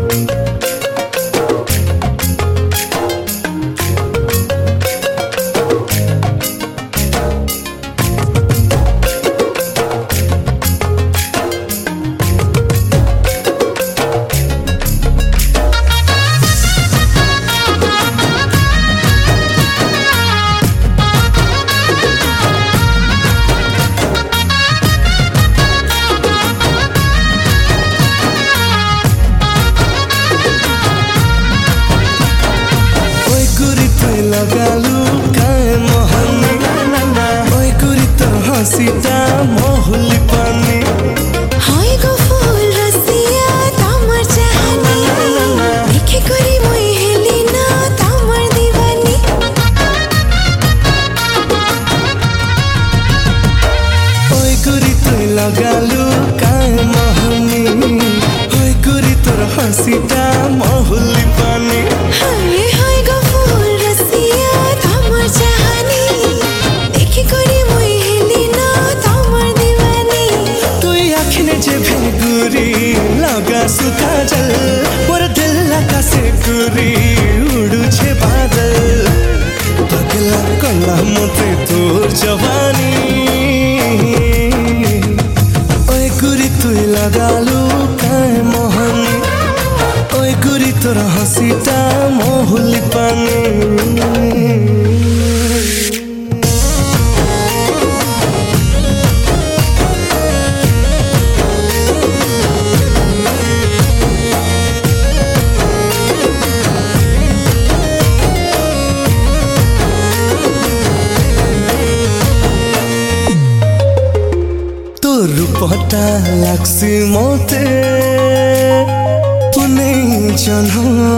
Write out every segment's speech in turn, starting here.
लगालू काए मोहनी ओए कुरी तो हसीटा मोहुली पानी हाय गो फूल रसिया तामर चाहनी देखे करी मोई हेली ना तामर दीवानी ओए कुरी तो लगालू काए मोहनी ओए कुरी तो हसीटा मोहुली पानी हाय हाय गो फूल रसिया तामर चाहनी देखे करी मोई हेली ना तामर दीवानी तुई आखिने जे भेगुरी लगा सुखा जल मोर दिल लगा से गुरी उड़ू छे बादल पगला कला मोते तोर जवानी ओए गुरी तुई लगालू काए मोहनी ओए गुरी तोर हसीटा मोहुली पानी रूपटा लागसी मोते पुने जन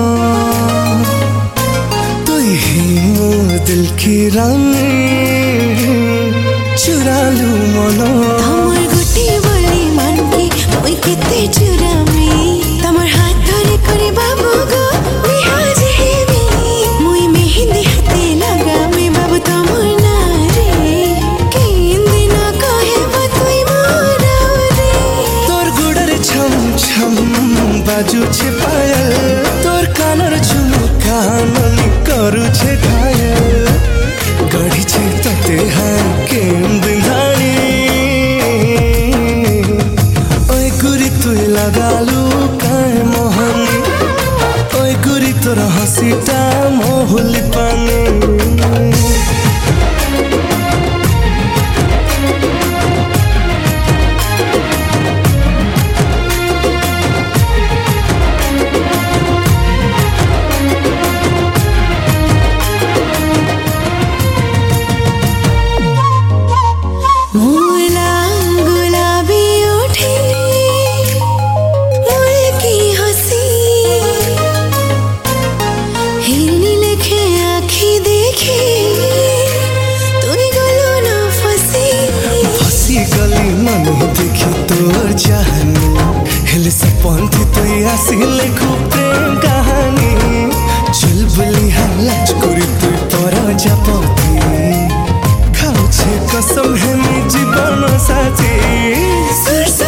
तुई ही मोर दिल की रानी चुरालू मनो तामर गुटी बड़ी मन की मोई किते चुरामी तामर हाथ धरे करे बाबू गो बिहाज हेमी मोई मेहंदी हाथे लगा में बाबू तामर ना रे केंदी ना कहे बतुई मोरा रे तोर गुडर छम छम बाजू छे पायल तोर कानर झुमका नली करू छे घायल गढ़ी छे तते हाय केंदी धानी ओए गुरी तुई लगालू काए मोहनी ओए गुरी तोर हसीटा मोहुली पानी देखी तोर चाहनी हिल सपन थी तुई आसिले खूब प्रेम कहानी चुलबुली हालाच करी तुई पर जापती खाऊ छे कसम है मी जीवन साथी